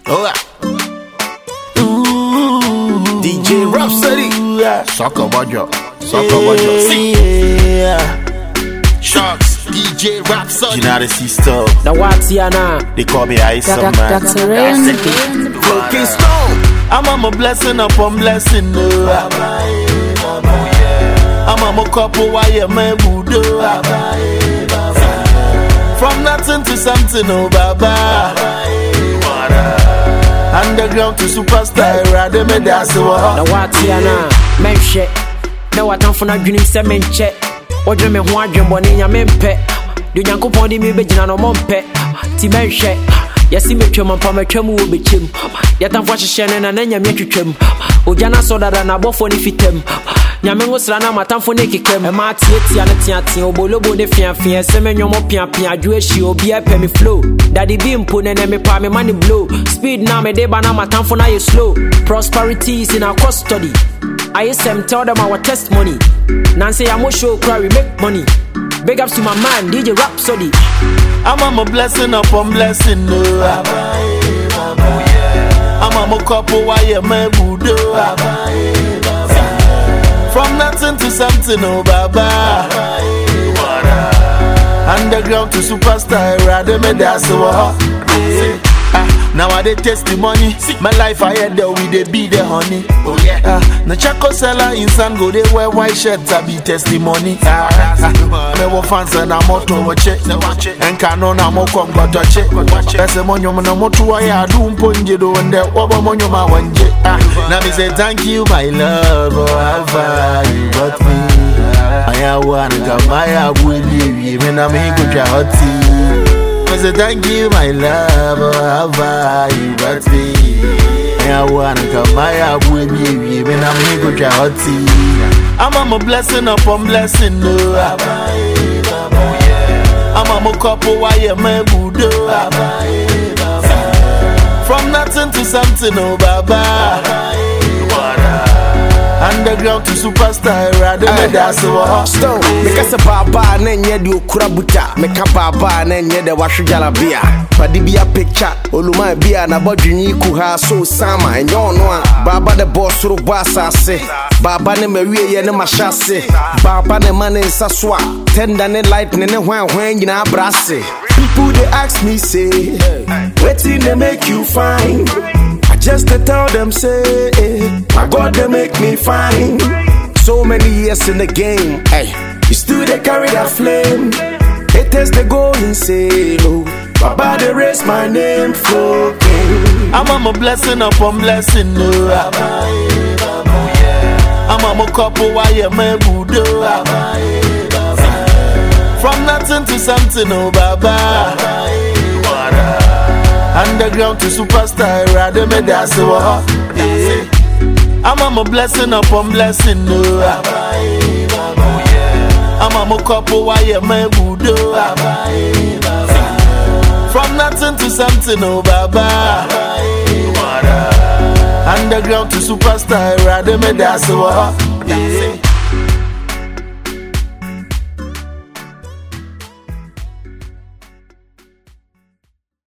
Oh, DJ Rhapsody. Soccer Bajo. Sharks. DJ Rhapsody. United Sister. Now what's Yana? They call me Ice Man. Dr. Broken Stone. I'm a blessing upon blessing. I'm a couple wire man Buddha. From nothing to something, oh Baba. Underground to superstar, rather me that's the war. Now what's Yana? Men shit. Now what I'm for not doing semen check. What do you mean? One dream, one in your men pet. Do you go on the me begin on one pet? Timen shit. Yes, me chum and Pama chum will be chim. Yet I'm watching Shannon and then you make you chim. Ujana so that I'm above for the fitem. Yamengos Rana, my time for Nicky came. A Martieti and a Tiati, Obolobo, the Fian, Semen, your mopia, Jewish, you'll be a penny flow. Daddy beam put and me palm money blow. Speed now, me day, banana, my time for now you slow. Prosperity is in our custody. ISM tell them our testimony. Nancy, I'm show cry, we make money. Big ups to my man, DJ Rhapsody. I'm a blessing upon blessing. I'm a couple wire man Buddha. From nothing to something, oh Baba. Underground to superstar, rather me that's the war. Now I dey testimony. My life I had there with the be the honey. Oh yeah. Na Chaco seller insan go they wear white shirts I be testimony. Me wo fans na moto watch. En kano na mo kom go touch. Ese monyo na moto wa ya du mponje do nde obo monyo ma wanje. Now me say thank you my love, oh how you got me. I want to come my willie me na me go hoti. I say thank you, my love, oh, how far you got me. I wanna come my up with you, when I'm go hoti. I'm a blessing upon blessing, no. I'm a couple wire man Buddha. From nothing to something, oh Baba. Underground to superstar, rather me that's the war. Stone, because a baba nenye di okura buta. Meka baba nenye de washu jalabia. Padi be a picture, oluma bia na bodwini kuha so sama. Enyo no baba the boss ro basa se. Baba ne mewie ye ne mashase. Baba ne mane saswa. Tender ne light ne hwan nyina brase. People they ask me say, wetin they make you fine? Just to tell them, say, my God, they make me fine. So many years in the game, hey, you still they carry that flame. Haters they go insane, oh, Baba they raise my name for game. I'm a blessing upon blessing, no. I'm a couple wire man Buddha. From nothing to something, oh Baba. Underground to superstar, rather me that's the war. I'm a blessing upon blessing, no. I'm a couple wire man Buddha. From nothing to something, oh Baba. Underground to superstar, rather me that's the war.